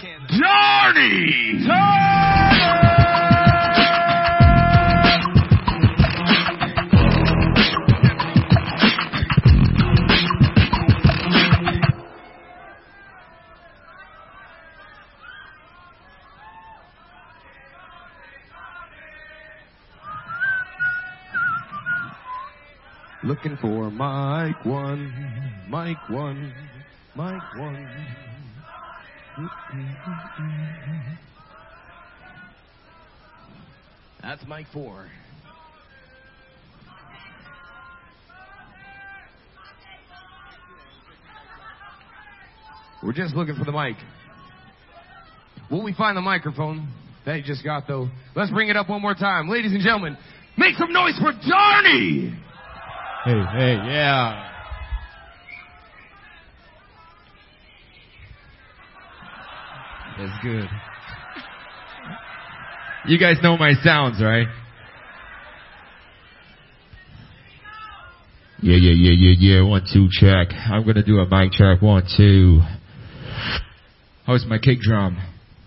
Johnny Turner! Looking for Mike 1, Mike 1, Mike 1. That's Mike 4. We're just looking for the mic. Will we find the microphone that he just got, though? Let's bring it up one more time. Ladies and gentlemen, make some noise for Darnie! Hey, yeah. That's good. You guys know my sounds, right? Yeah. 1, 2, check. I'm gonna do a mic check. 1, 2. How's my kick drum?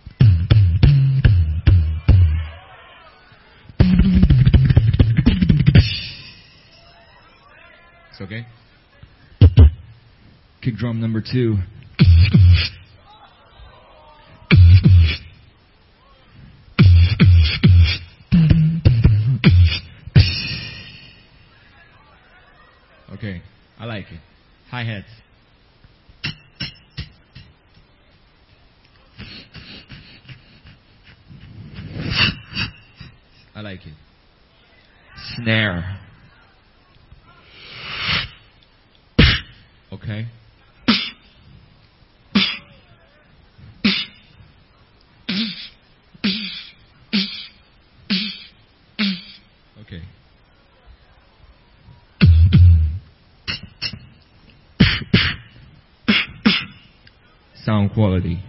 It's okay. Kick drum number 2. Okay, I like it. Hi-hats. I like it. Snare. Okay. Okay. Sound quality.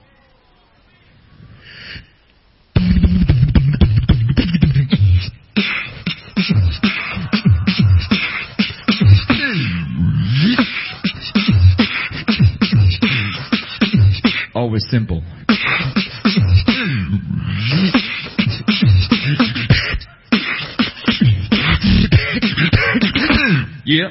Always simple. Yep.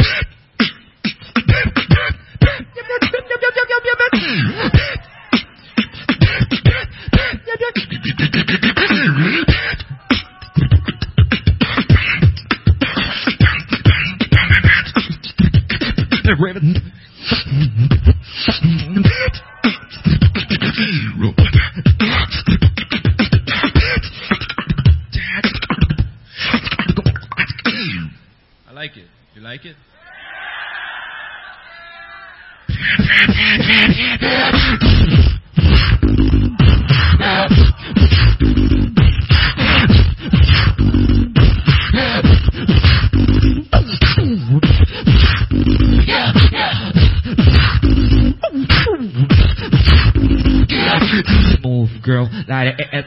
I like it. You like it? Move, girl, like it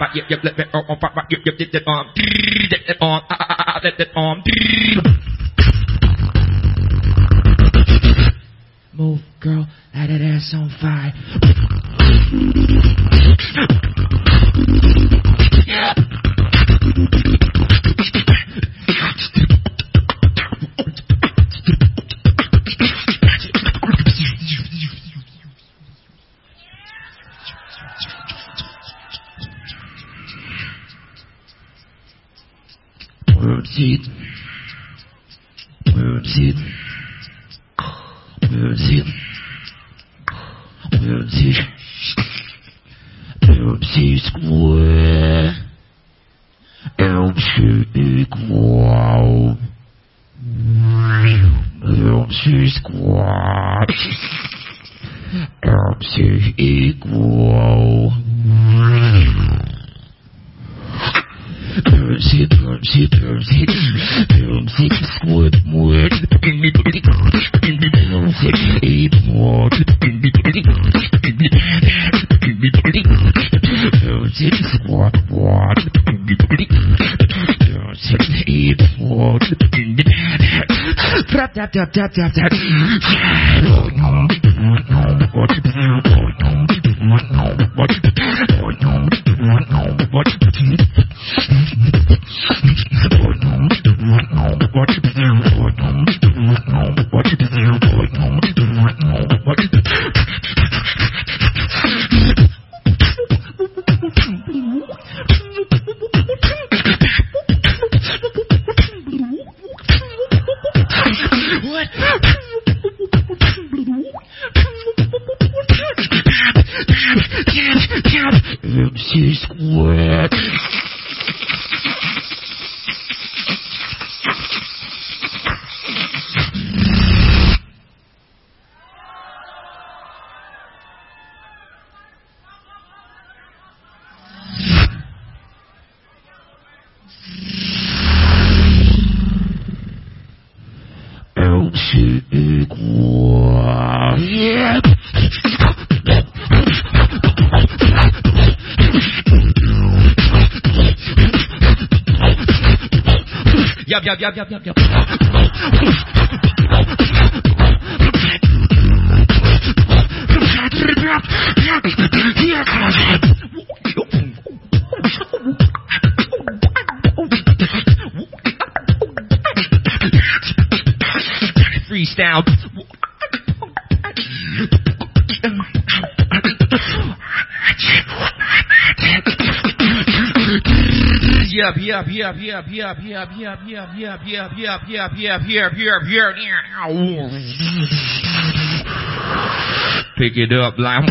Move, girl, let that ass on fire. MC Squad. MC Squad. Yeah. Yep. Freestyle. Pick it up like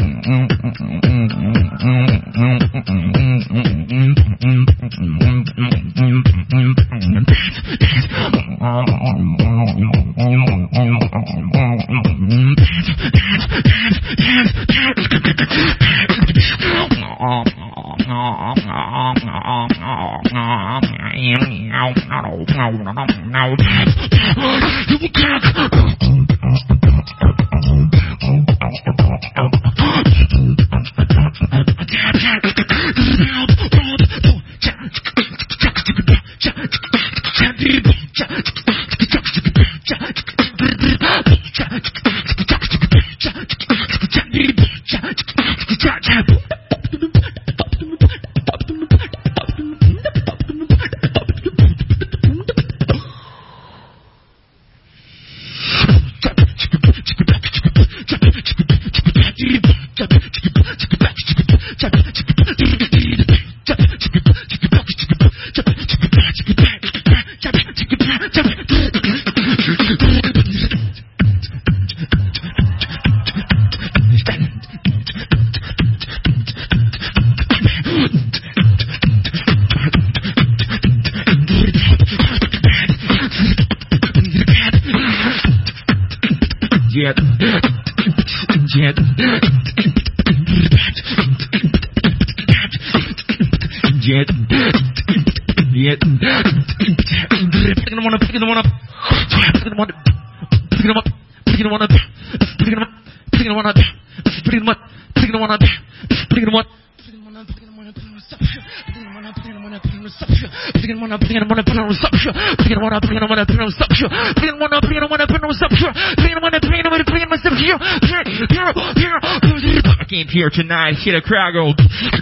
I came here tonight, hit a crowd, go.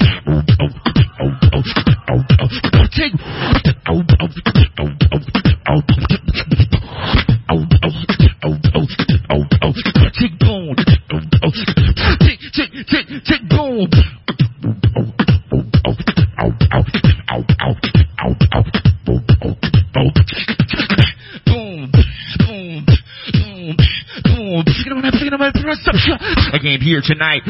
Take bone. Take bone. I came here tonight.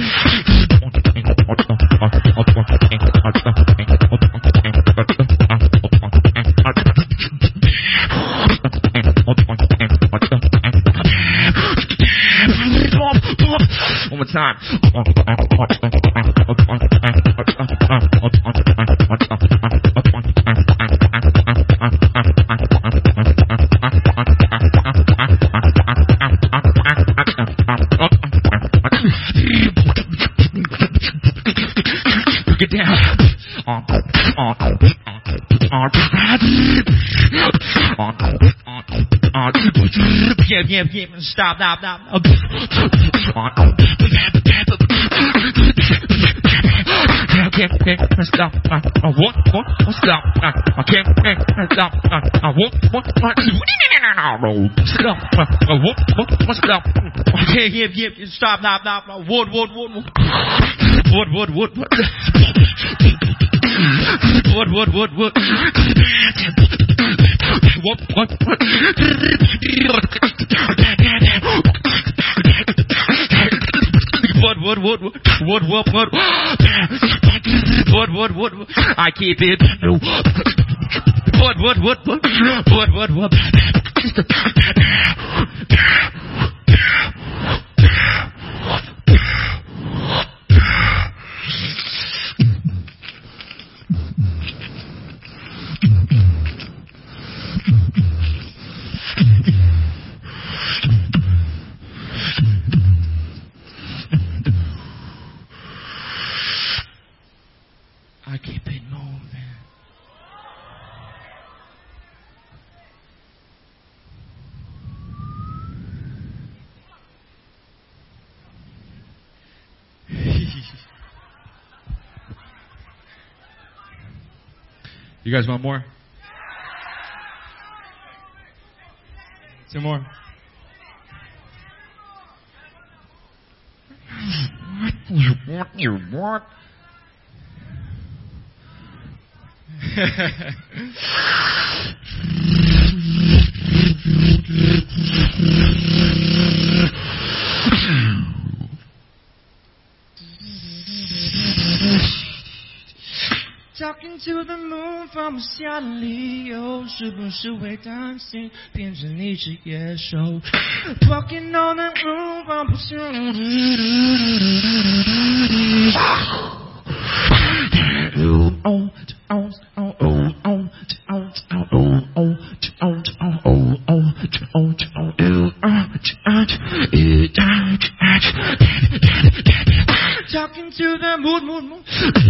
One more time. Get down. Stop. can't stop. I won't stop. I can't stop. I won't stop. I won't stop. Yep. Stop. Now. Wood. What? I keep it. What? I keep it moving. You guys want more? Two more. You want? Talking to the moon from 夏里有是不是会担心变成一只野兽 Walking on the moon from 不是 Talking to the moon.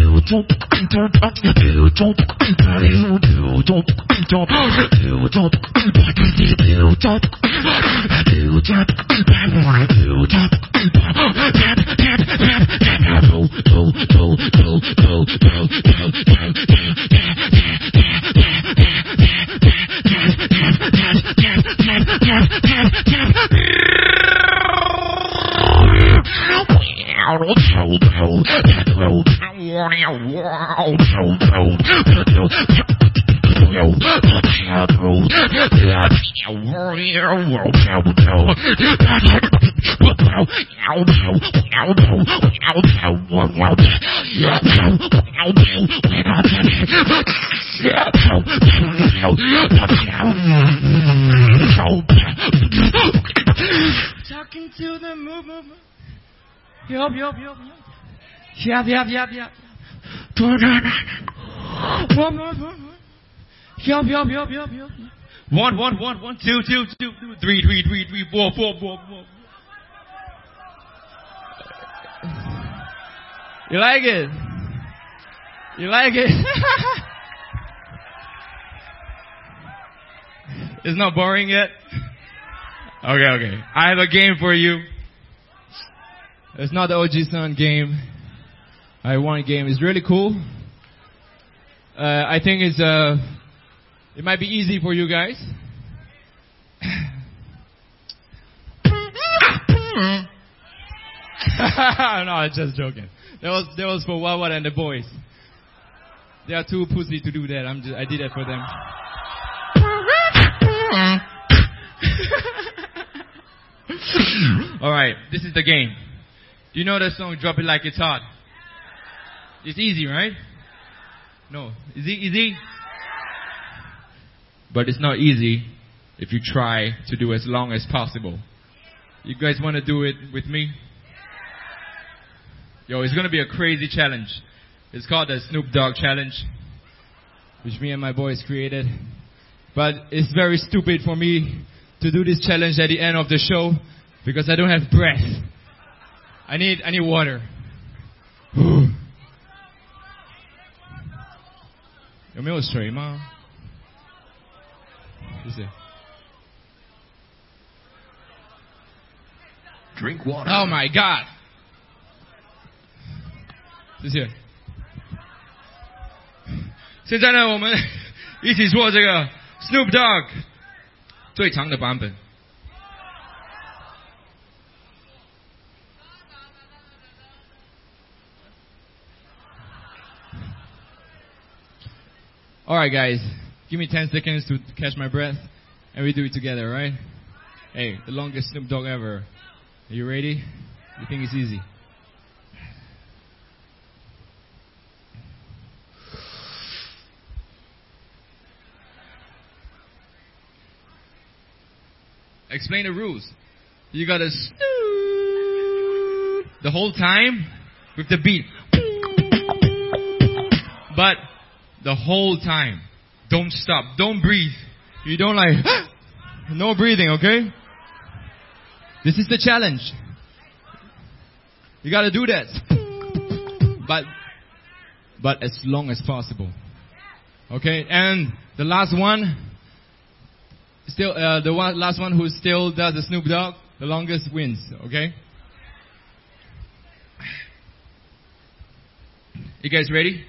Talking to the moon. Yup. Yep. One, two, three, four. You like it? It's not boring yet? Okay. I have a game for you. It's not the OG Sun game. I won a game. It's really cool. I think it might be easy for you guys. No, I'm just joking. That was for Wawa and the boys. They are too pussy to do that. I did it for them. All right, this is the game. Do you know the song "Drop It Like It's Hot"? It's easy, right? No, is it easy? But it's not easy if you try to do as long as possible. You guys want to do it with me? Yo, it's gonna be a crazy challenge. It's called the Snoop Dogg Challenge, which me and my boys created. But it's very stupid for me to do this challenge at the end of the show because I don't have breath. I need water.有没有水吗？谢谢。 Drink water. Oh my God! 谢谢。 现在呢，我们一起做这个 Snoop Dogg 最长的版本。Alright guys, give me 10 seconds to catch my breath and we do it together, right? Hey, the longest Snoop Dogg ever. Are you ready? You think it's easy? Explain the rules. You gotta snoop the whole time with the beat. But the whole time. Don't stop. Don't breathe. You don't like, no breathing, okay? This is the challenge. You gotta do that. But as long as possible. Okay? And the last one, last one who still does the Snoop Dogg, the longest wins, okay? You guys ready?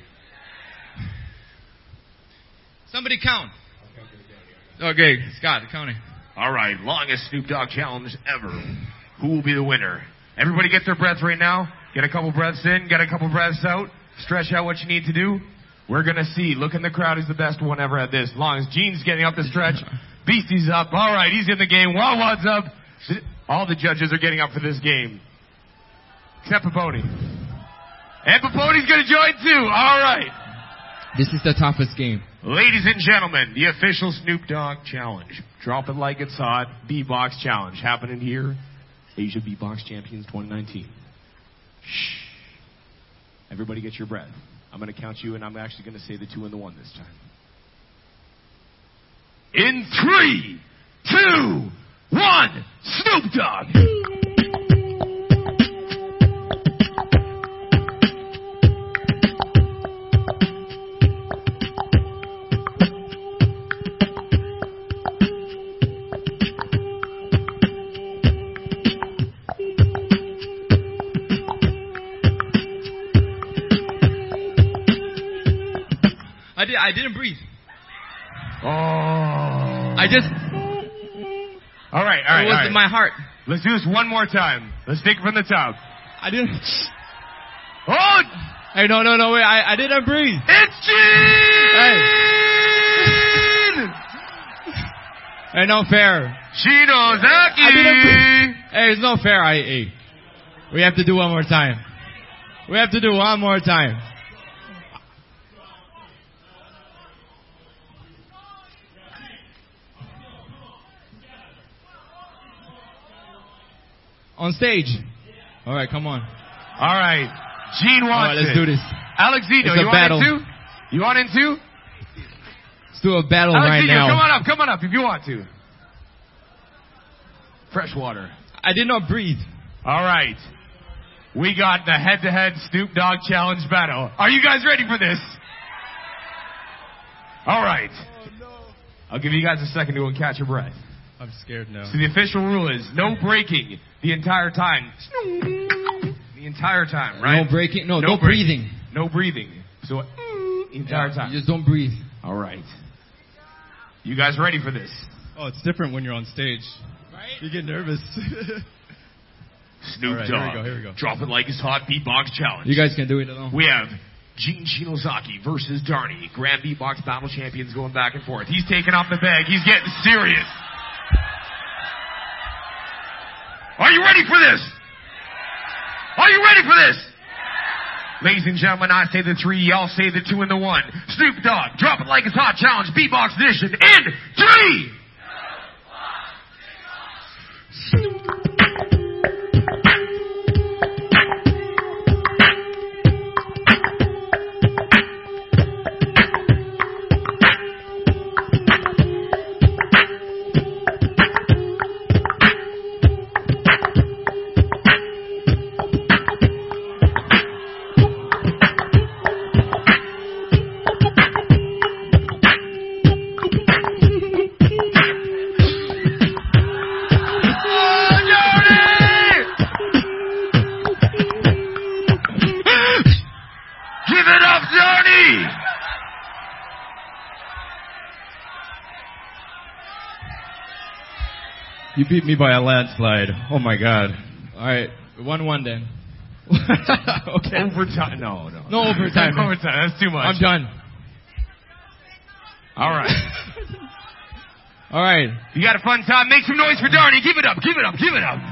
Somebody count. Okay, Scott, counting. All right, longest Snoop Dogg challenge ever. Who will be the winner? Everybody get their breath right now. Get a couple breaths in, get a couple breaths out. Stretch out what you need to do. We're going to see. Look in the crowd. Who's the best one ever at this? Long as Gene's getting up the stretch. Beastie's up. All right, he's in the game. Wawad's up. All the judges are getting up for this game. Except Paponi. And Paponi's going to join too. All right. This is the toughest game. Ladies and gentlemen, the official Snoop Dogg challenge. Drop it like it's hot. Beatbox challenge happening here. Asia Beatbox Champions 2019. Shh. Everybody get your breath. I'm going to count you, and I'm actually going to say the 2 and the 1 this time. In 3, 2, 1, Snoop Dogg! I didn't breathe. Oh. I just... All right. It was in my heart. Let's do this one more time. Let's take it from the top. I didn't... Oh! Hey, no, wait. I didn't breathe. It's Gene! Hey, no fair. Shinozaki! I didn't breathe. Hey, it's not fair. We have to do one more time. We have to do one more time. On stage. All right, come on. All right. Gene wants All right, let's do this. Alexito, you want in too? You want in too? Let's do a battle right now. Come on up if you want to. Fresh water. I did not breathe. All right. We got the head-to-head Snoop Dogg challenge battle. Are you guys ready for this? All right. I'll give you guys a second to catch your breath. I'm scared now. So the official rule is no breaking the entire time. The entire time, right? No breaking. No breathing. No breathing. So the entire time. You just don't breathe. All right. You guys ready for this? Oh, it's different when you're on stage. Right? You get nervous. Snoop Dogg. Here we go. Drop it like it's hot beatbox challenge. You guys can do it alone. We have Gene Shinozaki versus Darnie. Grand Beatbox Battle Champions going back and forth. He's taking off the bag. He's getting serious. Are you ready for this? Are you ready for this? Ladies and gentlemen, I say the 3, y'all say the 2 and the 1. Snoop Dogg, drop it like it's hot challenge, beatbox edition in 3! You beat me by a landslide. Oh my God. All right, 1-1 then. Okay. Overtime. No. No overtime. No overtime. That's too much. I'm done. All right. All right. You got a fun time. Make some noise for Darnie. Give it up. Give it up. Give it up.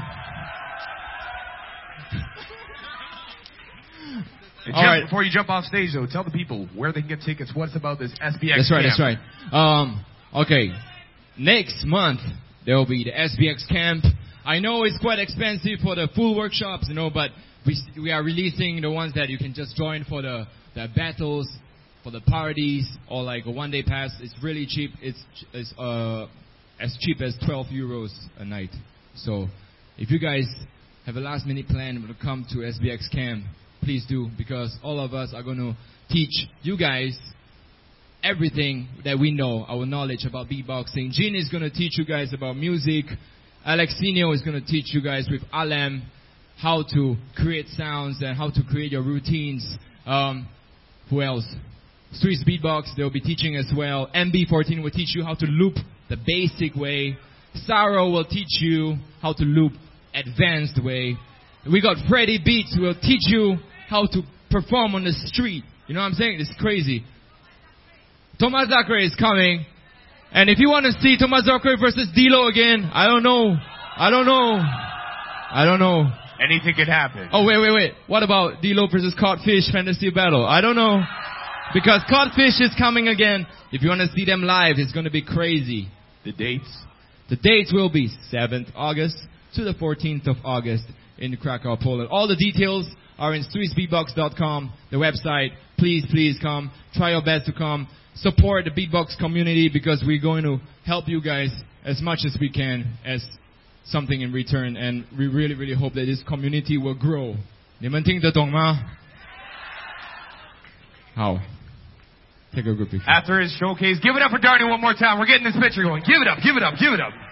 All right. Before you jump off stage, though, tell the people where they can get tickets. What's about this SBX That's right. camp? That's right. Okay. Next month there will be the SBX camp. I know it's quite expensive for the full workshops, but we are releasing the ones that you can just join for the battles, for the parties, or like a one-day pass. It's really cheap. It's as cheap as 12 euros a night. So if you guys have a last-minute plan to come to SBX camp, please do, because all of us are going to teach you guys everything that we know, our knowledge about beatboxing. Gene is going to teach you guys about music. Alexinho is going to teach you guys with Alem how to create sounds and how to create your routines. Who else? Swiss Beatbox, they'll be teaching as well. MB14 will teach you how to loop the basic way. Saro will teach you how to loop advanced way. We got Freddy Beats who will teach you how to perform on the street. You know what I'm saying? It's crazy. Thomas Zachary is coming. And if you want to see Thomas Zachary versus D'Lo again, I don't know. Anything could happen. Oh, wait. What about D'Lo versus Codfish Fantasy Battle? I don't know. Because Codfish is coming again. If you want to see them live, it's going to be crazy. The dates? The dates will be 7th August to the 14th of August in Krakow, Poland. All the details are in SwissBeatbox.com, the website. Please come. Try your best to come. Support the beatbox community, because we're going to help you guys as much as we can as something in return. And we really hope that this community will grow. 你们听得懂吗? How? Take a good picture. After his showcase, give it up for Darnie one more time. We're getting this picture going. Give it up.